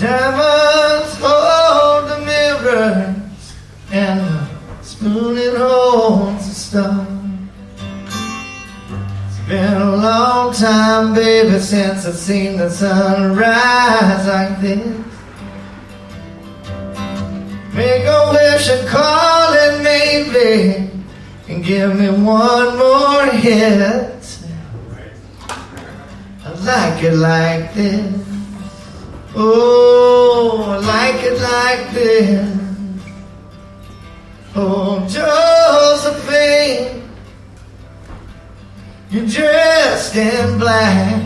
Diamonds hold the mirrors, and the spoon it holds the star. It's been a long time, baby, since I've seen the sun rise like this. Make a wish and call it maybe, and give me one more hit. I like it like this. Oh, I like it like this. Oh, Josephine, you're dressed in black.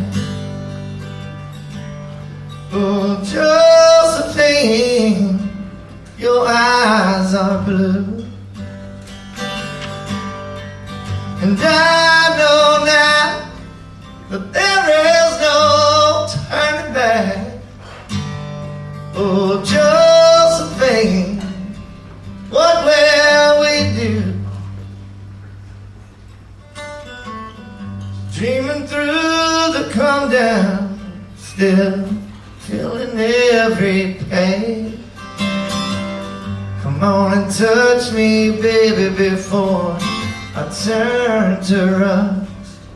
Oh, Josephine, your eyes are blue. And I know now that there is no turning back. Oh, Josephine, what will we do? Dreaming through the come down, still feeling every pain. Come on and touch me, baby, before I turn to rust.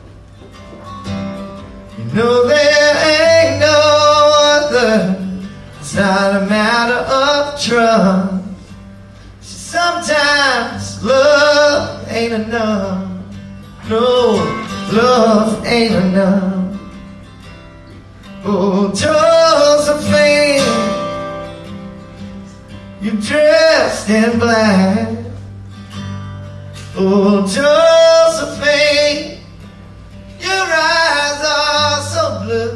You know there ain't no other. It's not a matter of trust. Sometimes love ain't enough. No, love ain't enough. Oh, Josephine, you're dressed in black. Oh, Josephine, your eyes are so blue.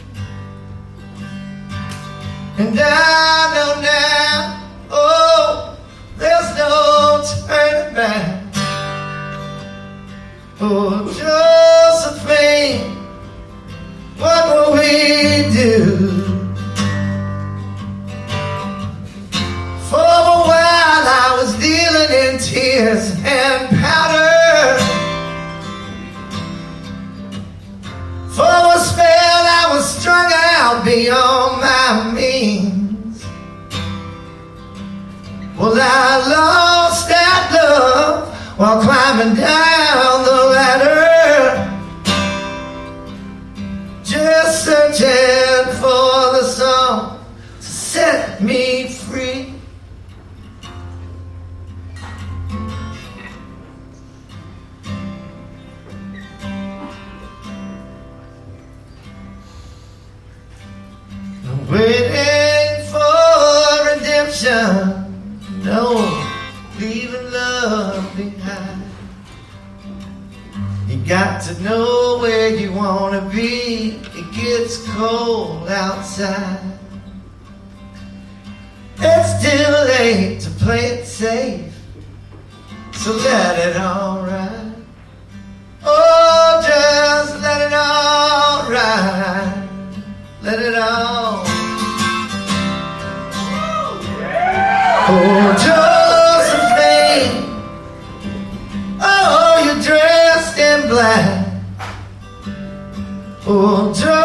And I know now, oh, there's no turning back. Oh, Josephine, what will we do? For a while I was dealing in tears and powder. For a spell I was strung out beyond my means. Well, I lost that love while climbing down the ladder, just searching for the song to set me free. Waiting for redemption, no, leaving love behind. You got to know where you want to be. It gets cold outside. It's too late to play it safe, so let it all ride. Oh, just let it all ride. Let it all. Oh, Josephine, oh, you're dressed in black. Oh, Josephine.